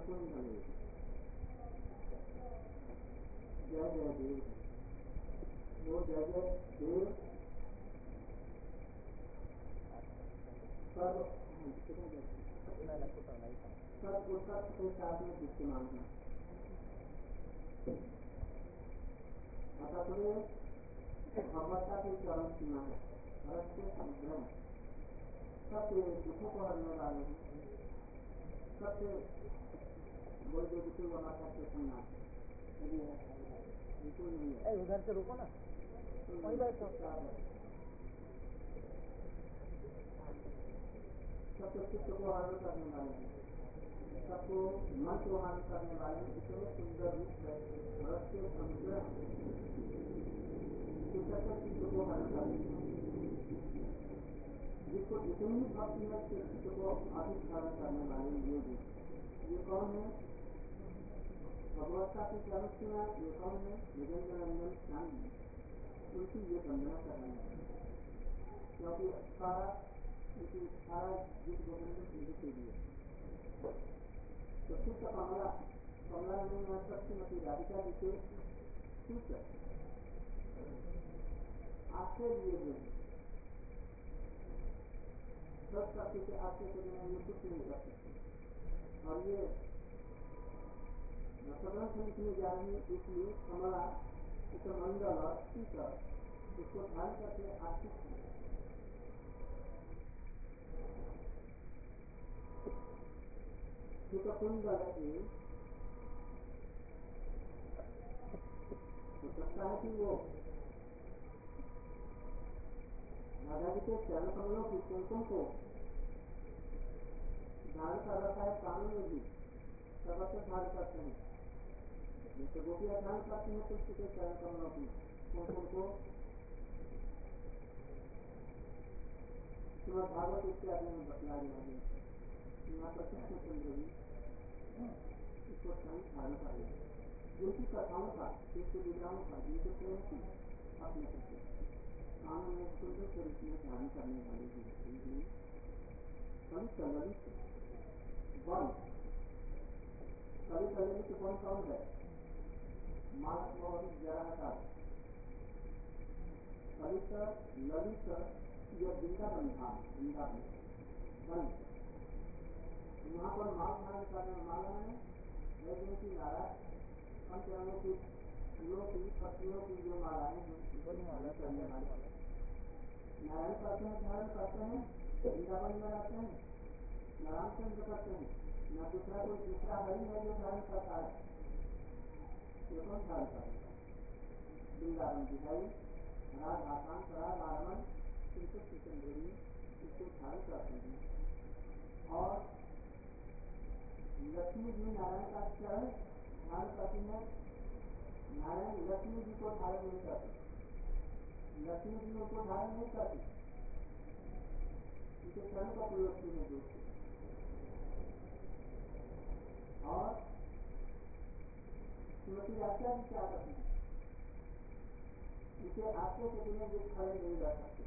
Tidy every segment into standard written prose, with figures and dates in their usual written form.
शकुंतले जय जय देव, वो जय जय देव सर्व उत्तर के साथ में विद्यमान है। अतः भगवत्ता की चरम सीमा है, भरत के समुद्र है, सबसे दुखों को हरने वाले हैं, सबसे बोल दो दुखी वो माता के सन्नाथ बिल्कुल नहीं है। उधर से रुको ना, वही बैठो। सबसे चित्त को हरण करने वाले हैं, सबको मन को हरण करने वाले हैं। इतने सुंदर रूप है भरत के समुद्र चित्त को हरण करने वाले, जिसको जितनी भक्ति है चित्त को अधिक हरण करने वाले योगी। ये कौन है? भगवत्ता की चरण सीमा। ये कौन है? निरंजन नंदन श्याम, उनकी ये वंदना करने वाले, क्योंकि सारा गीत गोविंद हिंदी के लिए। तो चित्त कमला कमला में श्रीमती राधिका जी के चित्त आपके लिए हुए सब शक्ति के आपके के बिना ये कुछ नहीं कर सकते। और ये सदन से लिखने जा रही है, इसलिए कमला इस मंडल और शीतल इसको ध्यान करके आर्थिक कुंडल तो सकता है कि वो राजा जी के चरण कमलों की कुमकुम को धारण कर रखा है। कानून में भी सर्वत्र धारण करते हैं, जैसे गोपियां धारण करती हैं कृष्ण के चरण कमलों की कुमकुम को। भागवत इत्यादि में बतला दिया है, यहाँ पर कृष्ण चंद्र भी इसको स्वयं धारण कर रहे हैं, जिनकी कथाओं का, जिनके विधाओं का, जिनके प्रेम की अपने करते कानून में सुंदर के रूप में धारण करने वाले हैं। ललित वन ललित ललित कौन कौन है? मानस मोहन जरा ललित ललित यह वृंदावन धाम, वृंदावन वन। यहाँ पर माल धारण करने माला में वैद्यों की नाराज पंचरंगों की फूलों की पत्तियों की जो मालाएं हैं माला करने वाले नारायण करते हैं, धारण करते हैं, वृंदावन में रहते हैं, नारायण चंद्र करते हैं। न दूसरा कोई दूसरा हरि है जो धारण करता है, ये कौन धारण करता है? वृंदावन बिहारी राधा कांत राधा रमन इनको चंद्री इसको धारण करते हैं। और लक्ष्मी जी नारायण का चरण धारण करती है। नारायण लक्ष्मी जी को धारण नहीं करते, लक्ष्मी जी उनको धारण नहीं करती, उनके चरण का प्रयोग की है दोस्तों। और श्रीमती राधिका जी क्या करती है? इसे आपके के बिना ये खड़े नहीं रह सकते,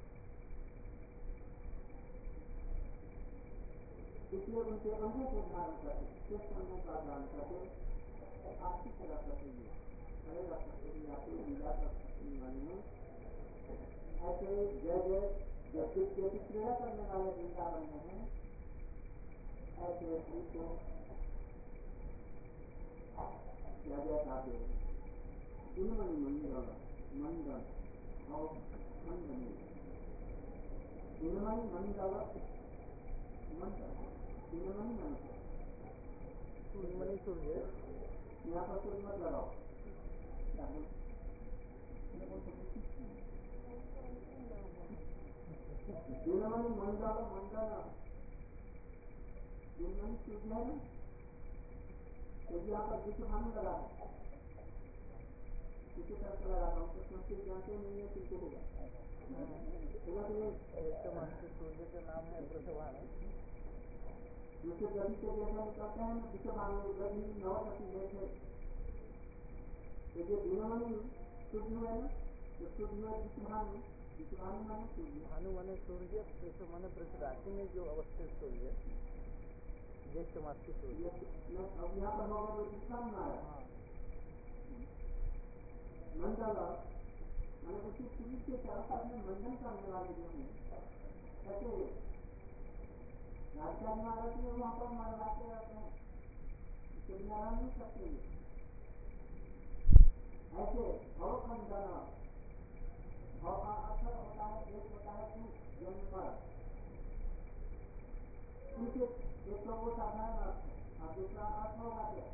इसलिए उनके अंगों को धारण करते, किस अंगों का धारण करते आपकी तरह करते हुए खड़े रख सकते हैं, आपको लीला कर सकने वाले हैं। ऐसे जय जय जैसे प्रेरणा करने वाले वृंदावन में हैं, ऐसे श्री को जय जय गाते हैं। दिनमणि मंडल मंडल और मंडल दिनमणि मंडल मंडल दिनमणि मंडल सूर्यमणि सूर्य यहाँ पर सूर्य मत लगाओ, दिनमणि मंडल मंडल दिनमणि सूर्य है ना, तो यहाँ पर विश्व भानु लगा है, किसी तरह से लगा था, हमको संस्कृत जानते नहीं है किनको होगा सूर्य का नाम है वृषभानु। दूसरे गति से जैसा निकलते हैं विश्वभानु गति नवशक्ति जैसे, तो ये दिनमणि सूर्य है ना, तो सूर्य विश्वभानु, विश्वभानु माने सूर्य, भानु माने सूर्य, विश्व माने वृष राशि में जो अवस्थित सूर्य, ज्येष्ठ मास की सूर्य। अब यहाँ पर होगा तो किसका मारा हाँ मंडल मैंने उसी सूर्य के चारों तरफ में मंडन करने वाले जो हैं कैसे राजधानी महाराज में वहाँ पर मरवाते रहते हैं इसके बिना रह नहीं सकते ऐसे भवखंडन भाव का असर होता है एक होता है जन्म पर उनके एक तो वो साधारण अर्थ है और दूसरा अर्थ होगा क्या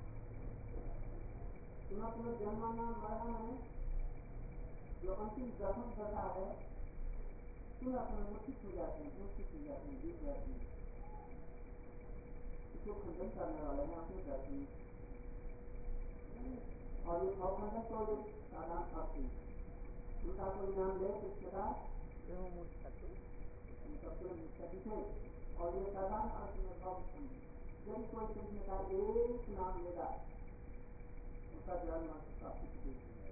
पुनः जन्माना मरना में जो अंतिम दशम दशा है पुनः मूर्छित हो जाते हैं गिर जाते हैं इसको खंडन करने वाले हैं अपने दर्शन और ये भावखंडन तो एक साधारण अर्थ है उनका कोई नाम ले तो इस प्रकार और ये साधारण अर्थ में भावखंडन जब कोई कृष्ण का एक नाम लेगा उसका जन्म काफी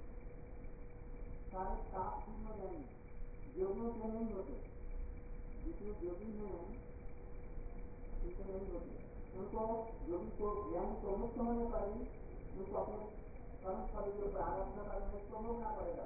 सारे पाप पूर्ण हो जाएंगे योगियों से नहीं होते जितने योगी हैं उनसे नहीं होते उनको योगी को ज्ञानी को मुक्त होने पर ही उनको अपने कर्म फल जो प्रारब्ध कर्म है उसको भोगना पड़ेगा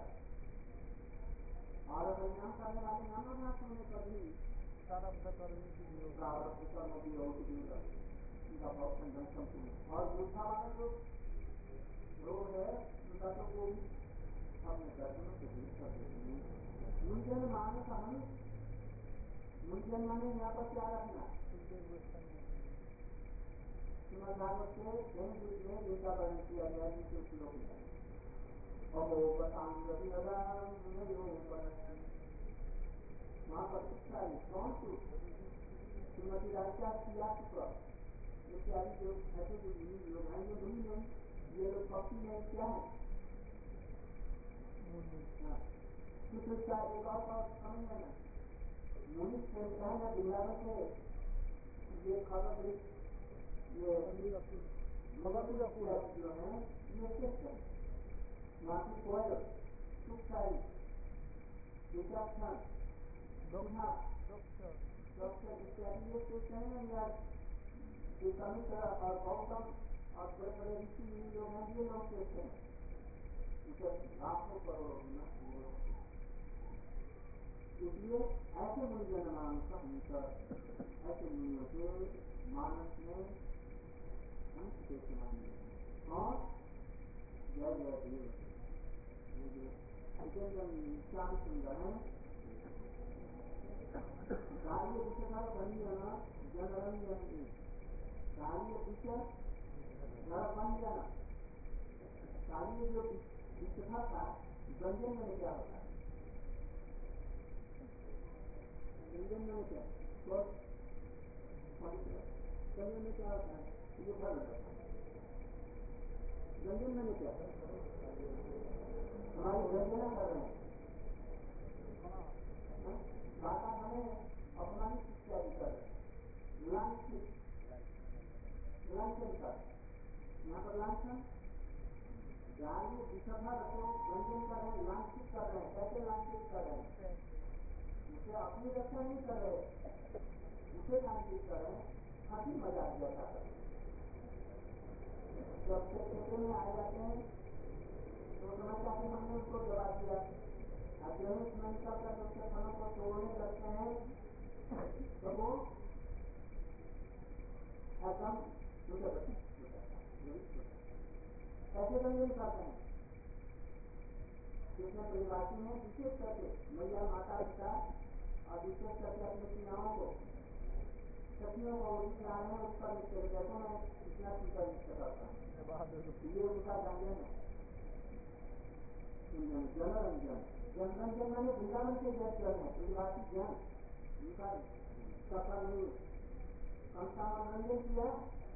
और परिणाम करने वाले नामाभास होने पर ही प्रारब्ध कर्म की योग उनका भावखंडन संपूर्ण और मूर्खा वाला जो रोग है उनका तो वो भी अपने दर्शनों से दूर कर देते हैं मुंजन माने का मनुष्य मुंजन माने यहाँ पर क्या रखना भागवत के जैन युग में जिनका वर्णन किया गया जिनके श्लोक में अहो बतांगी वहाँ पर शिक्षा कौन सी श्रीमती राधिका इत्यादि जो ऐसे जो मुनि लोग हैं ये मुनि नहीं ये लोग भक्ति में क्या है का एक और समझ लेना मुनि से है ना वृंदावन से ये खबर ये मगध जो है ये श्रेष्ठ है वहाँ की कोयल सुखसारी विचक्षण दोहा इत्यादि ये श्रेष्ठ है या विश्वामित्र और गौतम और बड़े बड़े ऋषि मुनि लोग हैं ये लोग श्रेष्ठ हैं उसे लाखों करोड़ों गुना इसलिए ऐसे मुनिजन मानस ऐसे मुनियों के मानस में अंश के समान और जय जय देव श्याम सुंदर है कार्य विषय रंजन जनरंजन कार्य विषय नरभंजन कार्य जो विषय था व्यंजन में क्या होता है व्यंजन में क्या व्यंजन में क्या होता है ये फल व्यंजन में क्या हमारी व्यंजना कर रहे हैं बाता बने अपमानित इत्यादि कर रहे हैं लांछित लांछन कर यहाँ पर लांछन गाली विषभर को व्यंजन कर रहे हैं लांछित कर रहे हैं कैसे लांछित कर रहे हैं उसे अपनी रक्षा नहीं कर रहे उसे लांछित कर रहे हैं हंसी मजाक जैसा कर रहे जब क्षेत्र में आ जाते हैं तो समझता कि हमने उसको जवाब दिया अब जो है इसमें निकलकर उसके फलों को तोड़ने लगते हैं तो वो एकदम कैसे व्यंजन करते हैं जिसमें परिवासी हैं विशेष करके मैया माता पिता और विशेष करके अपने सीमाओं को सखियों को ला रहे हैं उस पर लिखते हैं देखो मैं इतना सुंदर लिख करता हूँ ये उनका व्यंजन है जनरंजन जनरंजन मैंने वृंदावन के जैसे जन है परिवासी जन उनका सफल नहीं उनका मनोरंजन किया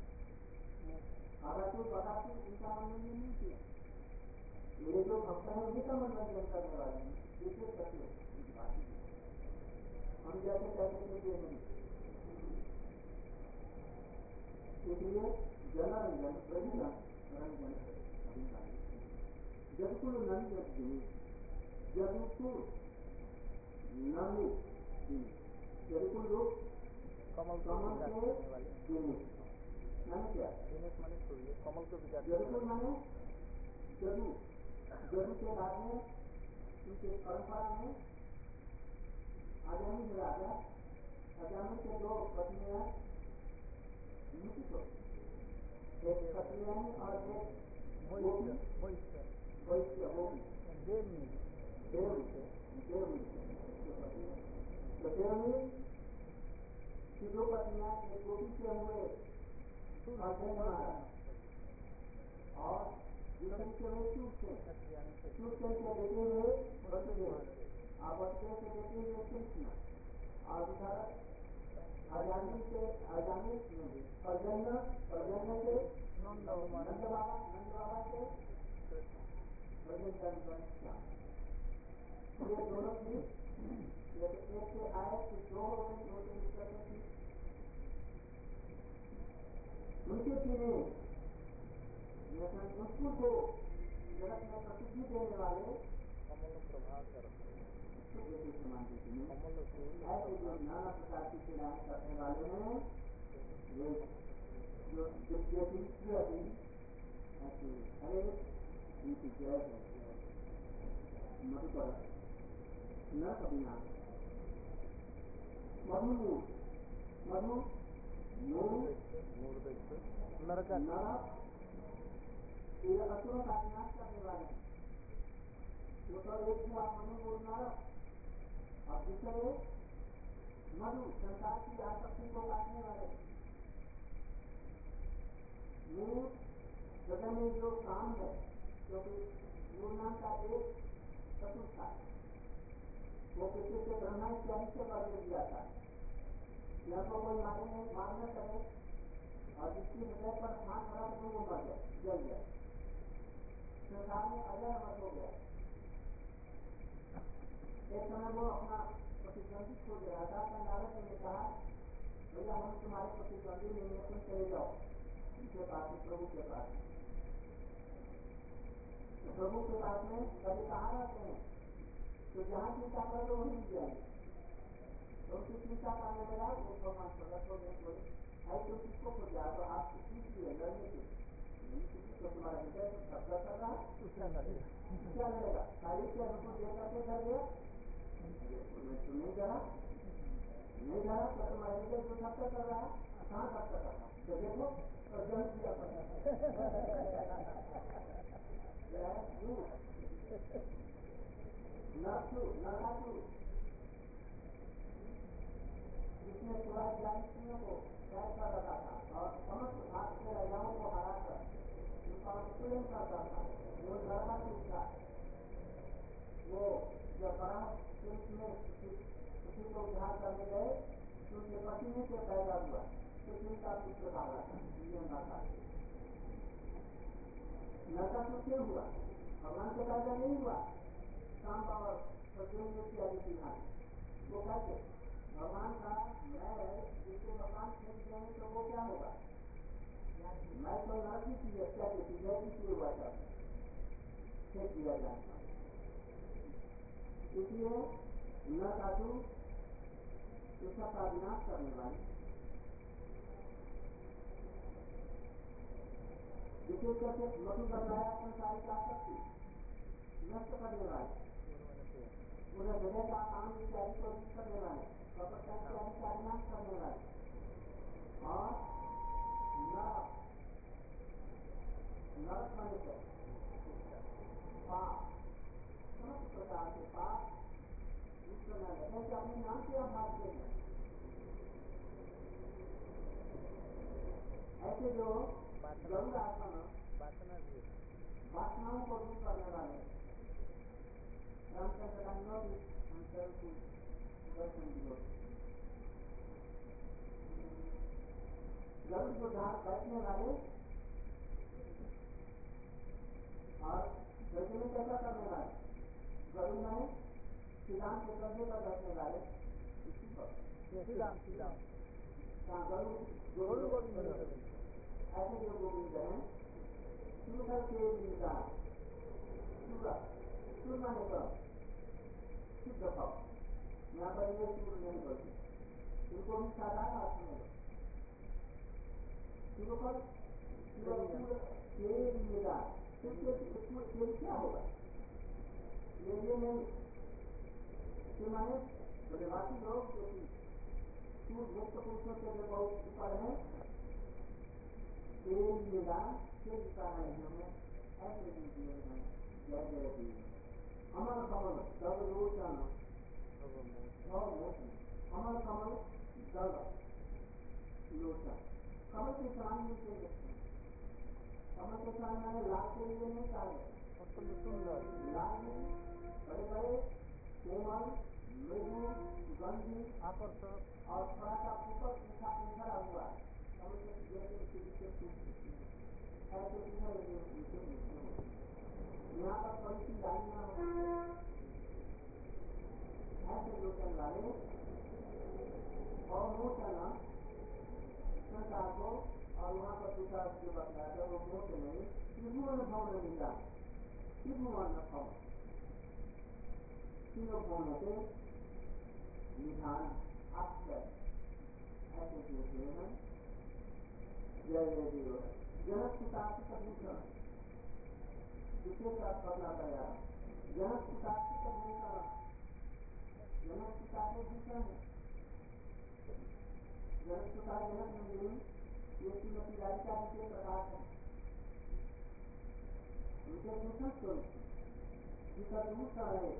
अगर बताती उनका मनोरंजन नहीं किया मेरे जो भक्त हैं उन्हीं का मनोरंजन करने वाले हैं विशेष करके हम जैसे कहते थे ये नहीं इसलिए जनरंजन रंजन रंजन जदकुल नंद जदकुल नंद जदकुल लोग कमल के माने क्या? दिनेश माने सूर्य, कमल को विचार जदुकुल माने जदू, जदू के बाद में उनके परंपरा में आजामी राजा, आजामी के दो पत्नियां मुक्ति को, एक पत्नियां और एक गोपी, वैश्य गोपी, देवनी देवनी, तो देवनी की दो पत्नियां एक गोपी से हुए और दूसरी से हुए सूर्य से देते हुए वसुदेव, और वसुदेव से देते हुए कृष्ण, और उधर आजामी से पर्जन्य से नंद बाबा से ये दोनों थी, जैसे एक से आए तो दो हो गए, दो से निकल थी। उनके पीने उसको को जगत में प्रसिद्धि देने वाले कमल प्रभाकर, ऐसे जो नाना प्रकार की क्रीड़ाएं करने वाले हैं, ये जो हरे उनकी जय है। मधुकर न कबिना मधु नरक ये असुरों का विनाश करने वाले हैं। वो तो एक हुआ मधु नरक, और दूसरे मधु संसार की आसक्ति को काटने वाले। मूल जगह में जो काम है, क्योंकि मूल नाम का एक शत्रु था, वो किसी से ब्रह्मा इत्यादि से कर दिया था, या तो कोई मार न करे, और जिसकी हृदय पर हाथ रख दो वो मर जाए, जल जाए, संसार में अजर मत हो गया। एक समय वो अपना प्रतिद्वंदी खोज रहा था, नारद जी ने कहा भैया हम तुम्हारे प्रतिद्वंदी नहीं है, तुम चले जाओ उनके पास में, प्रभु के पास में। तो प्रभु के पास में कभी कहाँ रहते हैं, तो जहाँ चिंता कर दो वहीं जाएंगे। तो उनकी चिंता करने लगा, वो भगवान प्रकट हो गए, बोले भाई तुम किसको खोजा, तो आपको किस लिए लड़ने के, तो तुम्हारा हृदय तो धक्का कर रहा, क्या लगेगा खाली के अनुकूल देख करके कर गया, तो नहीं करा तो तुम्हारे हृदय को धक्का कर रहा है, कहाँ धक्का कर रहा, तो देखो और जल किया नरकासुर, जिसने पूरा जातियों को कैद कर रखा था और समस्त भारत के राजाओं को हराकर उनका उत्पीड़न करता था, वो नरकासुर था। वो जब परम पुरुष में उसी को उद्धार करने गए, तो उनके पसीने से पैदा हुआ, तो उनका पुत्र भागा था, नरकासुर क्यों हुआ? भगवान से पैदा नहीं हुआ, शाम और प्रद्युम्न इत्यादि की भांति। वो कैसे? भगवान का मैं जिसको भगवान फेंक देंगे तो वो क्या होगा? मैं तो नरक की चीज है, क्या चीज है, इसलिए हुआ था, फेंक दिया जाए। इसलिए नरकासुर उसका का विनाश करने वाली, विशेष करके मधु बताया संसारिक आसक्ति नष्ट करने वाले, उन्हें हृदय का काम इत्यादि को नष्ट करने वाले, कपटता इत्यादि का विनाश करने वाले, और नरक माने को पाप, समस्त प्रकार के पाप दूर करना है, कि अपने नाम से आप भागते हैं। ऐसे जो गरुड़ आसन वासनाओं को दूर करने वाले रामचंद्र का दर्शन दियो। गरुड़ को जहाँ बैठने वाले और बैठने कैसा करने वाले, गरुड़ में श्रीराम के कंधे पर बैठने वाले, ऐसे जो गोविंद हैं, सूरत के विदा, सूर माने का शुद्ध भाव, यहाँ पर ये सूर नहीं बोलते, उनको भी साधारण अर्थ में सूर्यफल मिला फिर क्या होगा? ये नहीं माने ब्रजवासी लोग जो सूर्य मुक्त पुरुषों से जो बहुत ऊपर है, तेल मिला फिर निकाला इन्होंने ऐसे दिए हैं। जय जय दी अमर कमल दल लोचन अमर कमल दल लोचन। कमल के समान नीचे देखते हैं। कमल के समान मैंने लाल के लिए नहीं कहा है, लाल में बड़े बड़े कोमल मृदु सुगंधी आकर्षक और थोड़ा सा ऊपर उठा हुआ कमल के ऐसे यहाँ पर थोड़ी सी लाइनियाँ ऐसे लोचन वाले और मोचना संसार को, और वहाँ पर दूसरा जो बताया था वो मोच नहीं, त्रिभुवन भवन मिला, त्रिभुवन भवन तीनों भवनों से निधान अक्षर ऐसे हुए हैं। जय जय देव जनक पिता भूषण दूसरे का बदला गया। जनक पिता भूषण, जनक पिता के भूषण है। जनक पिता जनक नंदिनी ये श्रीमती राधिका जी के प्रकाश है। उनके भूषण स्वरूप जिसका दूसरा है,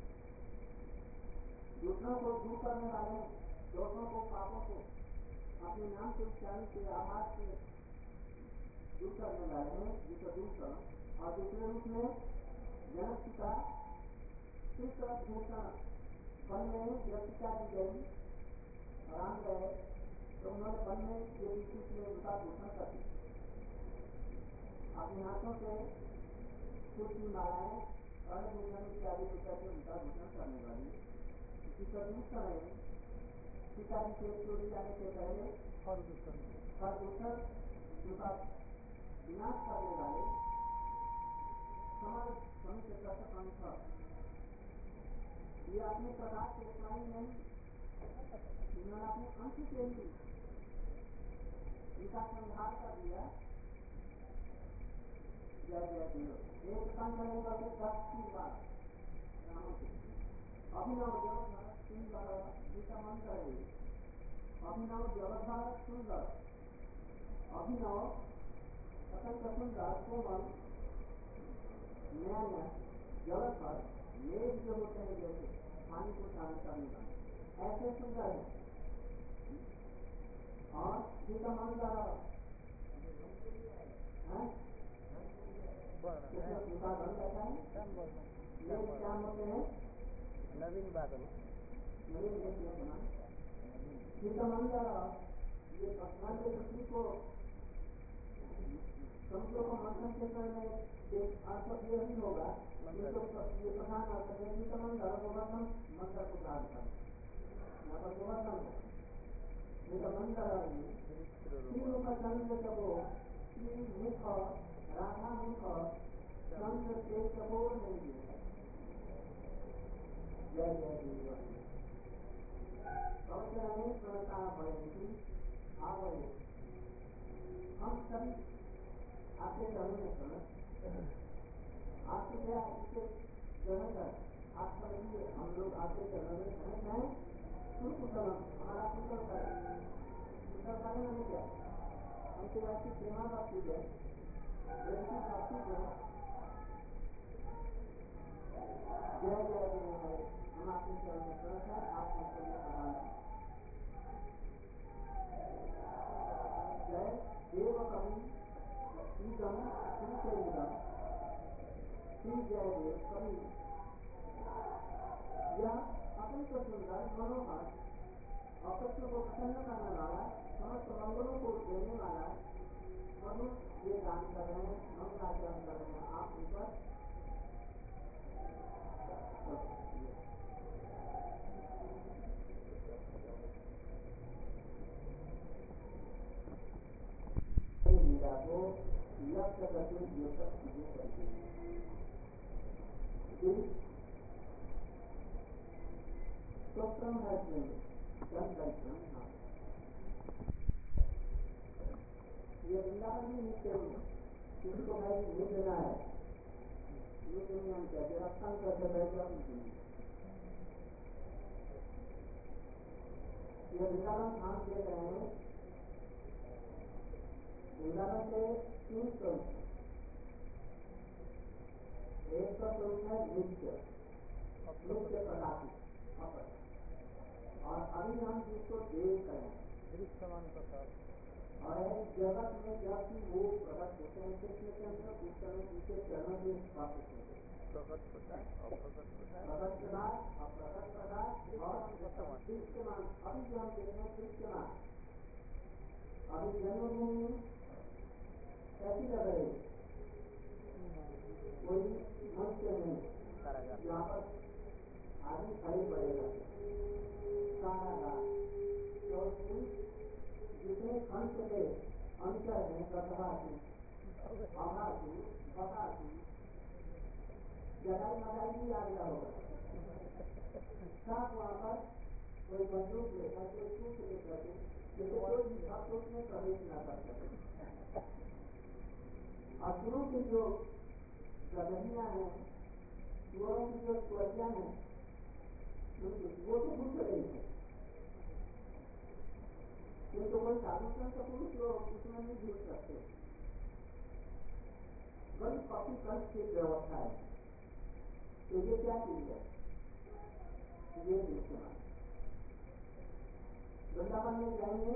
दूसरों को दूर करने वाले, दोषों को पापों को अपने नाम के उच्चारण से आवाज से दूर करने वाले हैं, जिसका दूसरा। और दूसरे रूप में जनक पिता कृष्ण भूषण वन में जब पिता दी गई राम गए तो उन्होंने वन में ये विशेष में उनका भूषण कर दी। अपने हाथों से कुछ मालाएं और भूषण की आदि करके उनका भूषण करने वाली। जिसका दूसरा है पिता जी से चोरी जाने से पहले प्रदूषण उनका विनाश करने वाले समर समित पंथ ये अपने प्रकाश से स्वयं नहीं, इन्होंने अपने अंश से ही इनका संहार कर दिया। जय जय देव एक संघ नहीं बल्कि 10 की बात अभिनव जगत सुंदर गीता मंत्र है। अभिनव जगत सुंदर, अभिनव अत्यंत सुंदर कोमल नया नया जगत पर मेघ जो होते हैं जैसे पानी को शांत करने वाले ऐसे सुंदर है। और गीता मंत्र क्या होते हैं? नवीन बादल मंत्र ये भगवान के पृथ्वी को समुद्र को मंथन के समय अर्थ ये ही होगा। ये प्रधान अर्थ है गीता मंत्र गोवर्धन मंत्र को प्राप्त करना। यहाँ पर गोवर्धन है गीता मंत्र चंद्र कबो श्री मुख राधा मुख चंद्र के कबोर नहीं है। जय जय देव प्रवचन भयंती आ गए। हम सभी आपके चरणों में समझ आपके क्या इसके ग्रहण कर आप समझिए। हम लोग आपके चरणों में समझ हैं। कुशल हमारा कुशल करें, कुशल करें नहीं क्या हमसे ऐसी प्रेमा भक्ति है, ऐसी भक्ति है। जय जय देव हम आपके चरणों में समझ हैं। आप हमको ये प्रदान जय देव कवि ईदम श्री के ईदम श्री जय देव कवि। यह अत्यंत सुंदर मनोहर और कृष्ण को प्रसन्न करने वाला समस्त मंगलों को देने वाला मधुर ये दान कर रहे हैं, मंगलाचरण कर रहे हैं। आप ऊपर लीला को लक्ष्य करके ये सब चीजें करती हैं। Stockholm has been done by some ये वृंदावन भी नित्य ही है, किसी को भाई नहीं देना है, ये दुनिया में कहते रक्षण करके बैठ जाओ नहीं। ये वृंदावन धाम देख रहे हैं, वृंदावन के 3 स्वरूप, एक का स्वरूप है नित्य, नित्य प्रकाशित अपर, और अभी हम जिसको देख रहे हैं दृश्यमान प्रकाश, और जगत में जब भी वो प्रकट होते हैं कृष्ण के अंदर, उस समय उनके चरणों में स्थापित होते हैं। प्रकट प्रकाश, अप्रकट प्रकाश, प्रकट प्रकाश, अप्रकट प्रकाश और दृश्यमान। अभी जो हम देख रहे हैं दृश्यमान, अभी जन्मभूमि कैसी लग रही, कोई मनुष्य नहीं, यहाँ पर आदमी खड़े पड़ेगा, कारागार, और जितने कंठ के अंतर हैं, गतवासी, अभासी, बकासी, जगाई मगाई भी आ गया होगा, सब वहाँ पर कोई बंदूक लेकर, कोई सूख लेकर के, जिसे कोई भी सब उसमें प्रवेश न कर सके। और शुरू की जो गदहियाँ हैं, चोरों की जो चोरियाँ हैं, वो तो घुस रही है, किंतु कोई साधु संत पुरुष लोग उसमें नहीं घुस सकते। बड़ी पक्की कंठ की व्यवस्था है। तो ये क्या चीज है, ये दृश्यमान। वृंदावन में जाएंगे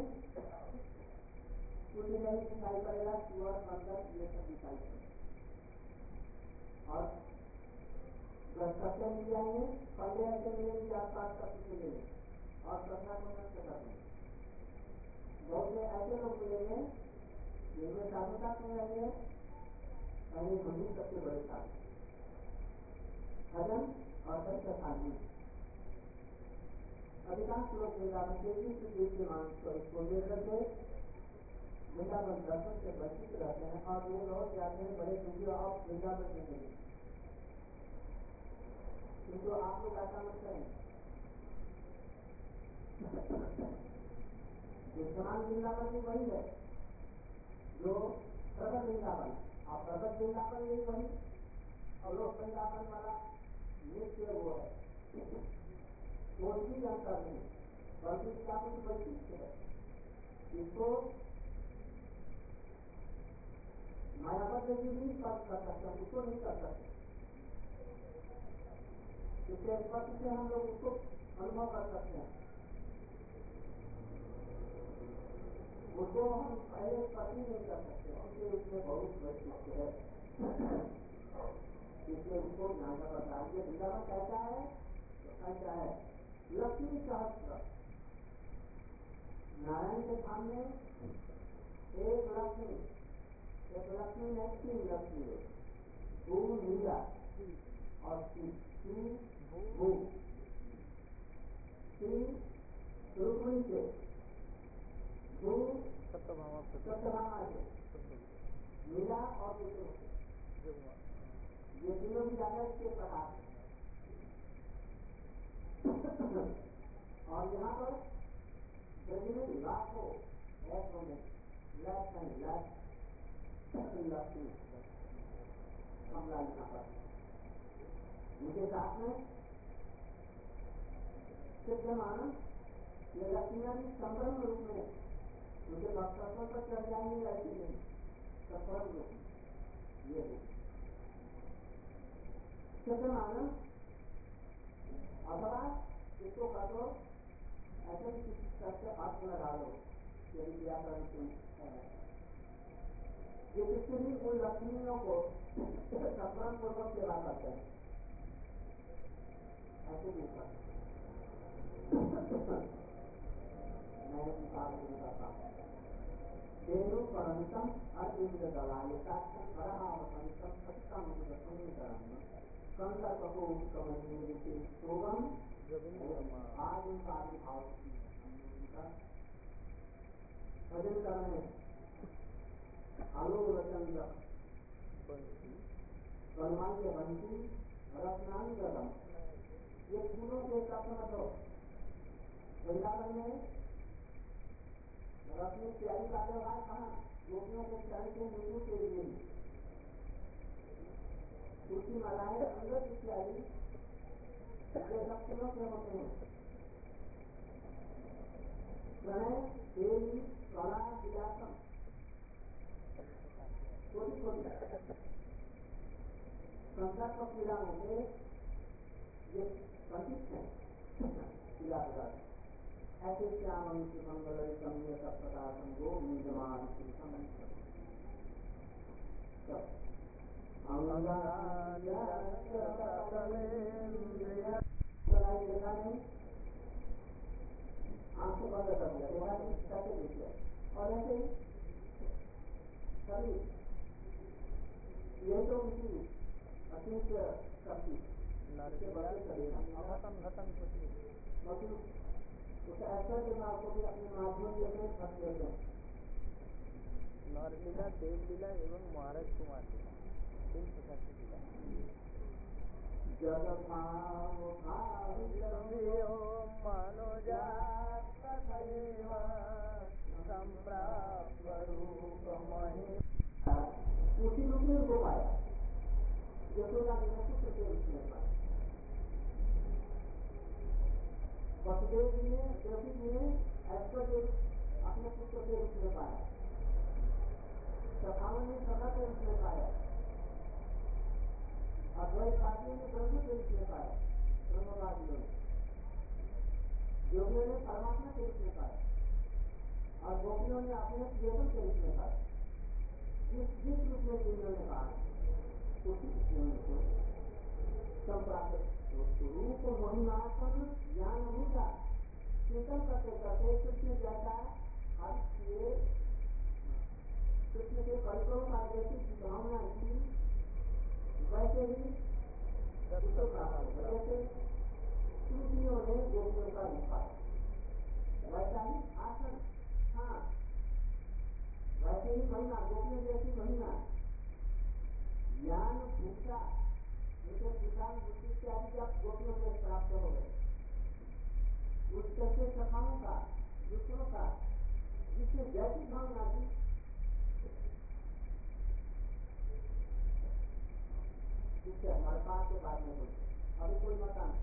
कुछ नहीं दिखाई पड़ेगा, सुअर बंदर ये सब दिखाई पड़ेगा, और सत्य मिल जाएंगे, पंडे ऐसे मिलेंगे आसपास सब कुछ मिलेंगे, और श्रद्धा को नष्ट कर देंगे। बहुत से ऐसे लोग मिलेंगे जिनमें साधुता में रहेंगे, पहले हम ही सबसे बड़े साधु, भजन और सत्य शांति। अधिकांश लोग वृंदावन के इस दृश्यमान स्वरूप को लेकर के वृंदावन दर्शन से वंचित रहते हैं, और वो लौट जाते हैं बड़े दुखी, आप वृंदावन में नहीं। किंतु आप लोग ऐसा मत करें, दृश्यमान वृंदावन भी वही है जो प्रगट वृंदावन, और प्रगट वृंदावन भी वही, और लोक वृंदावन वाला नित्य वो है, कोई भी अंतर नहीं, बल्कि क्या कुछ वैशिष्ट है। इसको मायाबद्ध जी भी स्पर्श कर सकते हैं, उसको नहीं कर सकते। इसके स्पर्श से हम लोग उसको अनुभव कर सकते हैं, उसको हम पहले स्पर्श नहीं कर सकते, इसलिए उसमें बहुत वैशिष्ट है, इसलिए उसको जानना पड़ता है। ये वृंदावन कैसा है, तो ऐसा है लक्ष्मी सहस्त्र, नारायण के सामने एक लक्ष्मी नहीं, 3 लक्ष्मी है, भू नीला और भू, 3 रुक्मिणी से, भू सत्यभामा से, नीला और विष्णु से, ये तीनों भी ज्यादा इसके प्रकार। और यहाँ पर ब्रज में लाखों ऐसों में लैख लक्ष्मी कमला यहाँ पर, उनके साथ में सिद्धमान, ये लक्ष्मियाँ भी संभ्रम रूप में उनके भक्तों पर चढ़ जाएंगे, ऐसी नहीं, संभ्रम रूप में ये सिद्धमान। अथवा इसको कर दो ऐसे भी किसी तरह से अर्थ लगा लो, यदि व्याकरण से ये किसी भी उन लक्ष्मियों को संभ्रम पूर्वक सेवा करते हैं, ऐसे भी कर मैं करता हूँ। देनु परंतम अर्जुन दलायताक्षम परहावतंतम सत्तम समीकरण संकल्प को कमनीय शोभम आदि भाव भजन करने आलोचंद सन्मान्य बंसी रत्नांगम, ये फूलों के तत्व मत हो। वृंदावन में अपनी प्यारी का व्यवहार कहाँ गोपियों के चरण के नींबू के लिए तुलसी मालाएं अंदर की प्यारी ये सब फूलों के होते हैं। प्रणय देवी कला विलासम छोटी छोटी संसार को पीड़ा होंगे ये पंडित है पीड़ा विलास ऐसे श्याम मंगल समय सब प्रकार संगो निर्मान आंखें बंद कर दिया देखा नहीं कैसे देखिए और ऐसे ही सभी ये तो किसी अतीत शक्ति उसे ऐसा दिमाग को भी अपने माध्यम से फंस लेते हैं। नरलीला देवलीला एवं महाराज कुमार लीला तीन प्रकार की लीला जग भाव उसी रूप में उनको पाया यशोदा जी ने पुत्र के रूप में पाया वसुदेव जी ने देवकी जी ने ऐश्वर्य अपने पुत्र के रूप में पाया सखावन ने सखा के रूप में पाया अद्वैतवादियों ने ब्रह्म के रूप में पाया ब्रह्मवादियों ने योगियों ने परमात्मा के रूप में पाया और गोपियों ने अपने प्रियतम के रूप में पाया जिस रूप में जिन्होंने कहा उसी को संप्राप्त रूप महिमापन ज्ञान होगा चिंतन करते करते कृष्ण जैसा हर किए कृष्ण के परिक्रम का जैसी भावना की वैसे ही उसको प्राप्त हो जैसे श्रुतियों ने गोपियों का रूप पाया वैसा ही आसन हाँ वैसे ही महिमा गोपियों जैसी महिमा ज्ञान भूखा उनके किसान बुद्धि इत्यादि जब गोपियों में प्राप्त हो गए उस कैसे सखाओं का दूसरों का जिसने जैसी भावना की इससे हमारे पास के बाद में बोलते अभी कोई मता नहीं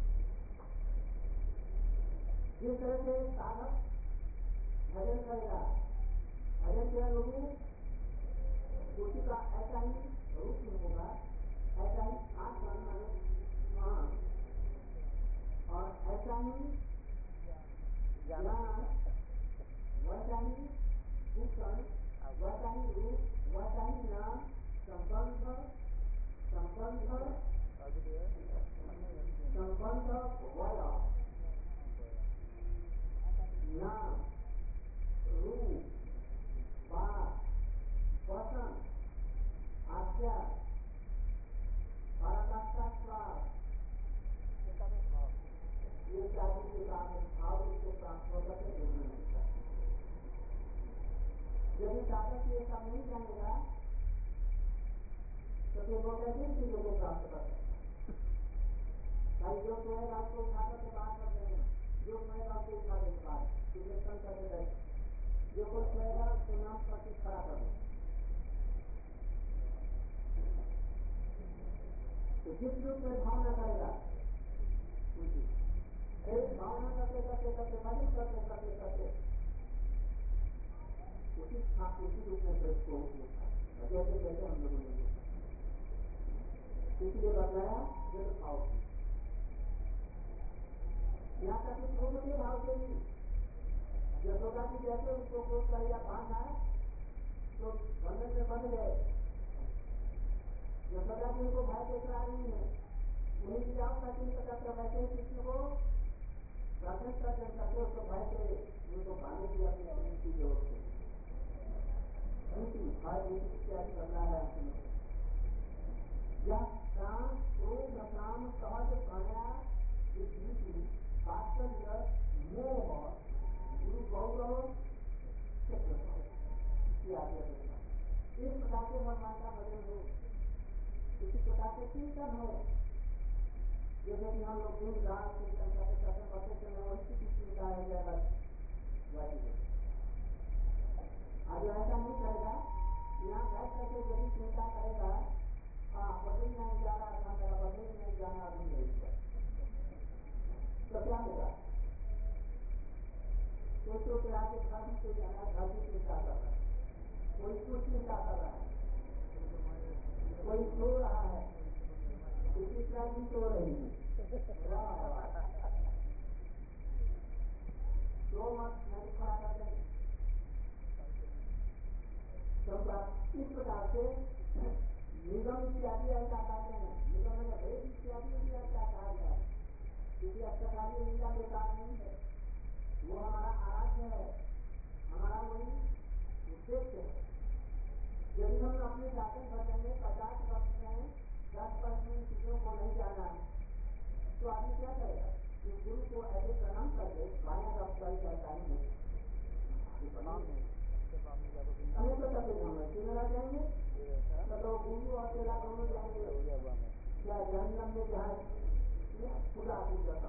जिस तरह से साधक भजन करेगा भजन के अनुरूप उसी का ऐसा ही रूप में होगा ऐसा ही आसन माने मान और ऐसा ही ज्ञान वैसा ही भूषण वैसा ही रूप वैसा ही नाम संबंध वय नाम रूप बात वचन आज्ञा पराकाष्ठा श्वास ये चारों के साथ भाव उसको प्राप्त होकर के नहीं मिलता। यदि साधक ये सब नहीं जानेगा तो फिर वो कैसे चीजों को प्राप्त कर सकता भाई जो सोएगा उसको उठाकर के बात कर देंगे जो सोएगा उसको उठा देंगे बात इंजेक्शन करके देंगे जो कोई सोएगा उसको नाम पर खड़ा कर देंगे तो जिस रूप में भावना करेगा एक भावना करते करते करते भजन करते करते करते उसी रूप में ब्रज को जैसे जैसे हम लोगों ने इसलिए बताया जब भाव यहाँ तक कि छोटे के भाव से भी यशोदा जी जैसे उसको कोट कर या बांधा तो बंधन में बंध गए यशोदा जी उनको भय देख रहा नहीं है उन्हीं की जाओ करके करते वैसे ही कृष्ण को दर्शन करते करते उसको भय से उनको बांधे की अपनी उनकी जरूरत है उनकी भय इत्यादि करना है यह काम क्रोध काम सहज प्रया वात्सल्य मोह गुरु गौरव इस प्रकार के भगवान का भजन हो इसी प्रकार से कीर्तन हो जैसे कि हम लोग दिन रात कीर्तन करते करते बढ़ते चले वही किसी का है आज ऐसा नहीं करेगा, यहाँ घर करके यदि चिंता करेगा, हाँ बदल नहीं जा रहा था, मेरा बदल नहीं जाना अभी नहीं हुआ, तो क्या होगा? कोई तो क्या के घर से जाना, घर की चिंता कर रहा है, कोई कुछ चिंता कर रहा है, कोई सो रहा है, किसी तरह भी सो रही है। तो मत नहीं खड़ा कर देंगे। इस प्रकार से निगम इत्यादि ऐसा कहते हैं, निगम में भेद इत्यादि भी ऐसा कहा गया है, क्योंकि अष्टकार्य लीला बेकार नहीं है, वो हमारा आराध्य है, हमारा वही उद्देश्य है। यदि हम अपने शासन भजन में 50% में 10% चीजों को नहीं जाना है, तो आदमी क्या करेगा? कि गुरु को ऐसे प्रणाम कर दे, गाया का उपचारी करता है, हमें तो तक मेरा जाएंगे, तो गुरु और चेला दोनों जाएंगे क्या जन्म में जहाँ खुदा पूजा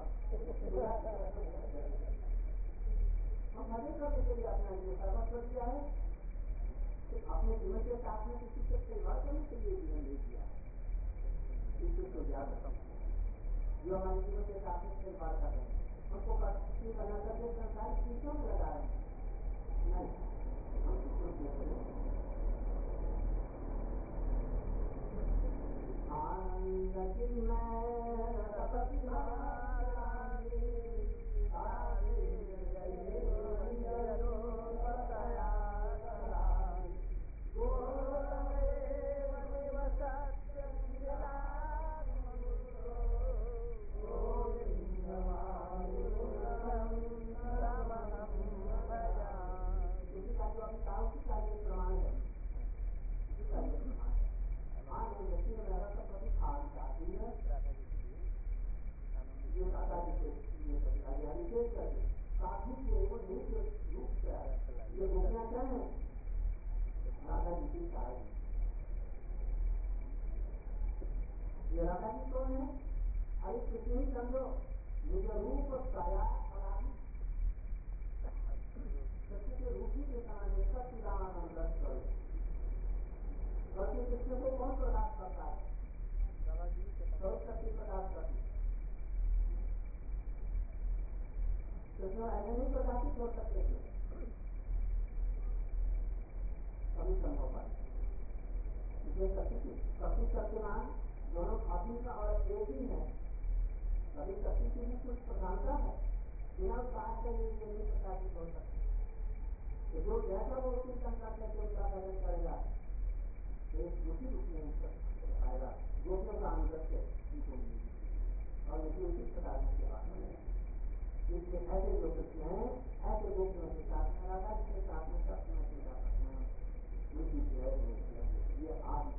हम मजे करने के लिए अपना जो सर्वस्व दिया है, तो अपने जीवन के साथ में किसी से खिलवाड़ करने के लिए जीवन दे दिया है, इसी को याद रखो। जो हमारे जीवन के साथ में खिलवाड़ कर रहे हैं, उनको किसी बना करके संसार चीजों में लगा रहे हैं, नहीं आनंद राधा जी कौन है? अरे किसी ही समझो, मुझे रूप काया पराधी सत्य के रूप ही के समान सत्य रामानंद करो। कृष्ण को कौन प्रकाश करता है? शक्ति प्रकाश करती। कृष्ण ऐसे नहीं प्रकाशित हो सकते थे, कभी संभव पाए, इसलिए शक्ति शक्तिमान दोनों अभिन्न और एक ही है। कभी शक्ति की भी कुछ प्रधानता है, बिना साथ के लिए ये नहीं प्रकाशित हो सकते। तो जो जैसा वो कीर्तन करते थे उनका भजन करेगा, तो उसी रूप में आएगा, गोपियों का अनुगत्य उनको मिलेगी और उसी उसी प्रकार की सेवा करेगा। इसलिए ऐसे जो कृष्ण हैं, ऐसे गोपियों के साथ में राधा जी के साथ में सब समय पूजा करते हैं, उनकी जय ये आज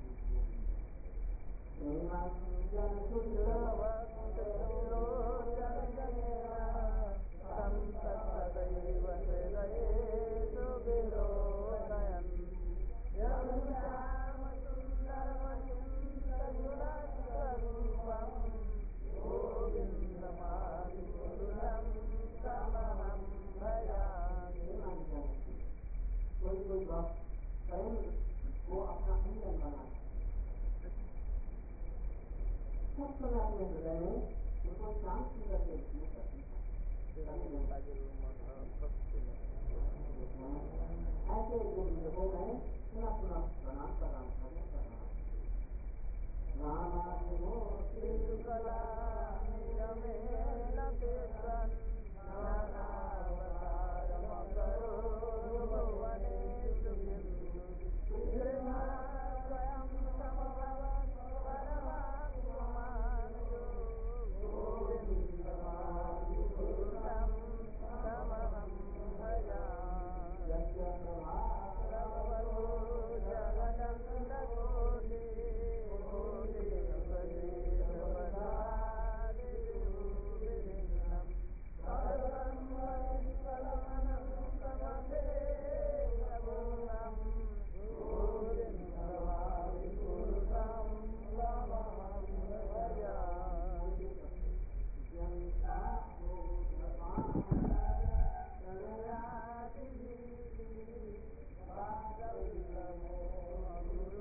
जन कोई बात करेंगे वो अपना अंजन बना सब समय अपने हृदय में उनको शांति करके ऐसे जो लोगों में पुनः पुनः प्रणाम करना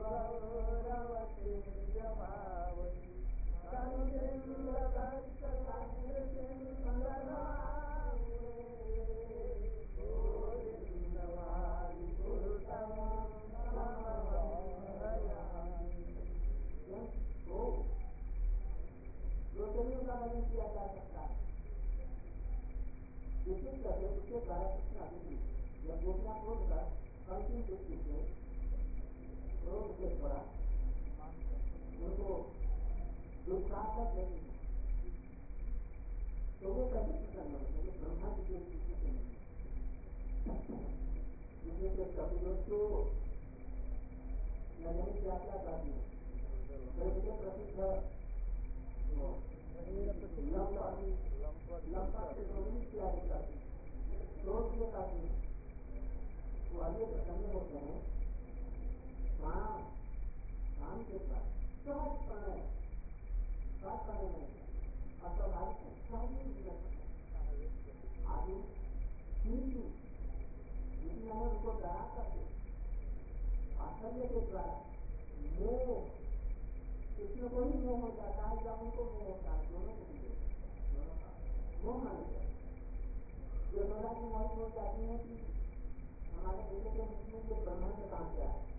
शरीर का वर्णन किया जा सकता है। जिसके करके उसके द्वारा कृष्ण अर्जुन जब गोपियां क्रोध कर अंतिम दृष्टि से क्रोध से थोड़ा उनको दुष्प्राप्त देती है तो वो कैसे प्रसन्न होते हैं? ब्रह्मा जी के दृष्टि से नहीं, जिसमें से कपिलोचो न जाने क्या क्या करती है। बड़े प्रसिद्ध लंका से रोहिणी तैयारी करती है, क्रोध के करती है, वो आगे प्रसन्न होते हैं। प्राण के द्वारा सहज प्रणय नहीं अस्वाभाविक है, सहज जीवन आगे किंतु जितना उनको डरा करके आश्चर्य के द्वारा मोह इसमें कोई मोह हो जाता है, जब उनको मोह होता है दोनों को भी मोह मान लिया जो थोड़ा की मोहित हो जाती है कि हमारे बेटे के मुख में ये ब्रह्मांड कहाँ से आए,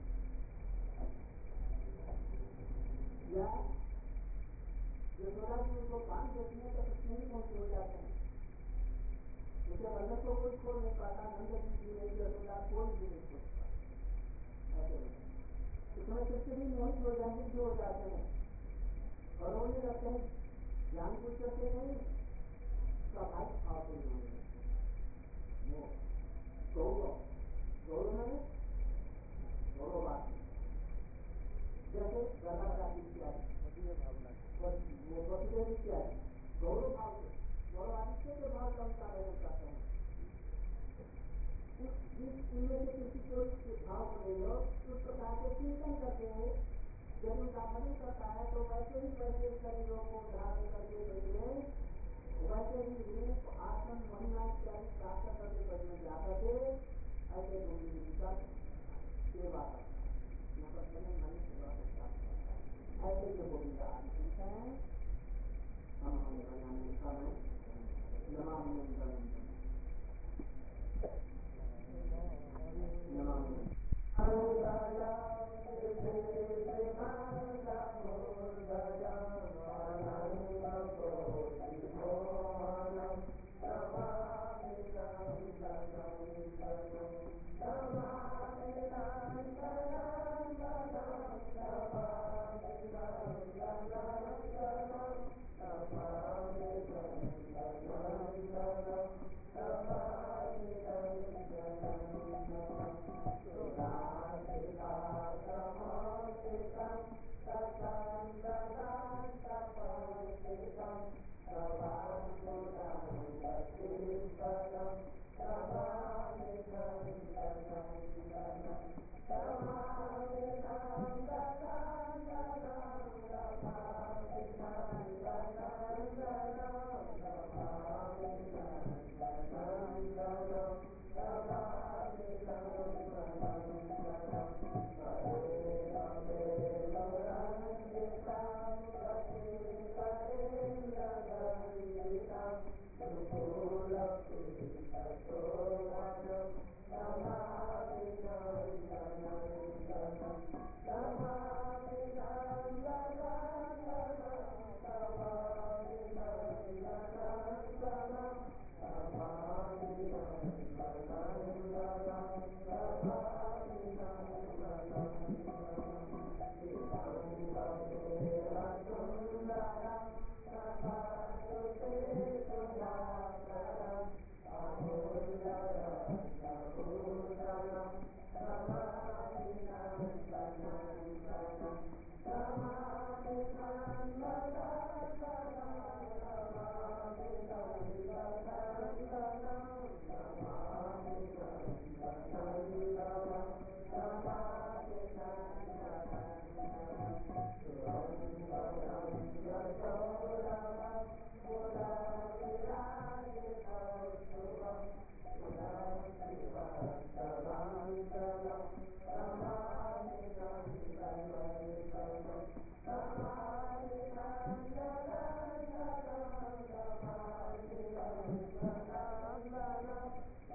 या जो थोड़ा की उनको काम देती है तो कुछ नहीं मोहित हो जाते हैं। उसे वजह को कोई खोल नहीं पाता, नंद जी नहीं थोड़ा कोई भी नहीं खोल पाता, ऐसे इसमें किसी भी मोहित हो जाते जो हो जाते हैं और रोने लगते हैं, ज्ञान कुछ करते नहीं स्वाभाविक भाव से रोने लगते हैं। गौरव में गौरववाद जैसे गर्भाचारी इत्यादि वो वसुदेव इत्यादि गौरव भाव से गौरवादित्य के भाव का उनका वर्णन करते हैं। इनमें से किसी को भाव को ले लो उस प्रकार के चिंतन करते हैं, जब उनका भजन करता है तो वैसे ही वैसे शरीरों को धारण करके बैठे, वैसे ही रूप आसन महिमा इत्यादि प्राप्त करके बैठने जाकर के ऐसे गोविंद जी का सेवा करता है। यहाँ पर भजन नहीं सेवा को प्राप्त करता है, ऐसे जो गोविंद आदि चिंता है हम हमें भजन लिखा है नमामि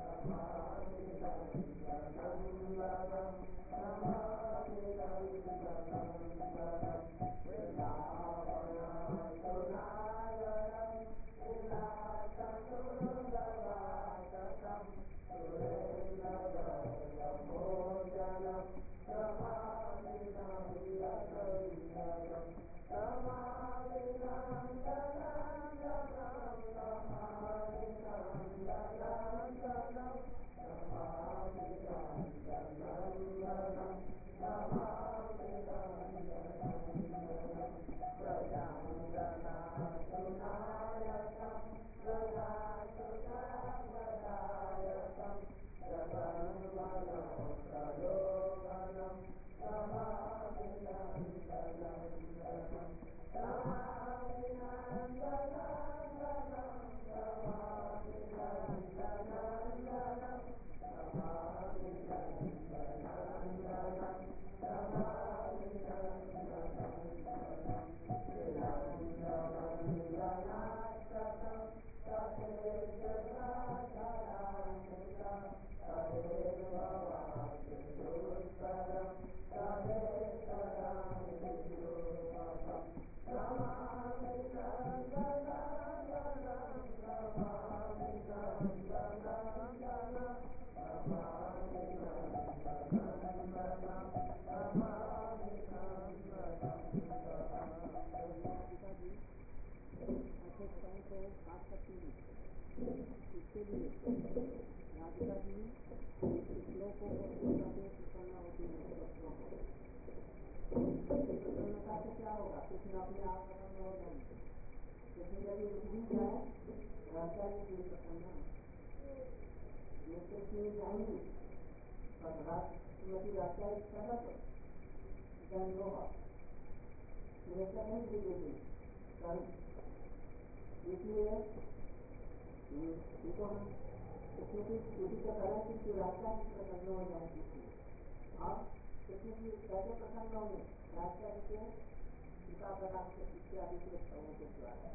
इसके लिए राधिका जी श्लोकों को सुन करके प्रसन्न होती है। बच्चों को प्रसन्नता से क्या होगा? कृष्ण अपने आप प्रसन्न हो जाएंगे। कृष्ण यदि रुक भी जाए राधिका जी भी प्रसन्न ये कृष्ण जाएंगी पर श्रीमती राधिका जी सतत गंधोहा सुरेखा नहीं देगी कल। इसलिए इनको हम कृष्ण की स्तुति तो करें कि राधिका जी प्रसन्न हो जाएंगी। अब कृष्ण जी कैसे प्रसन्न होंगे? राधिका जी के पिता प्रदान के इत्यादि के स्तवों के द्वारा।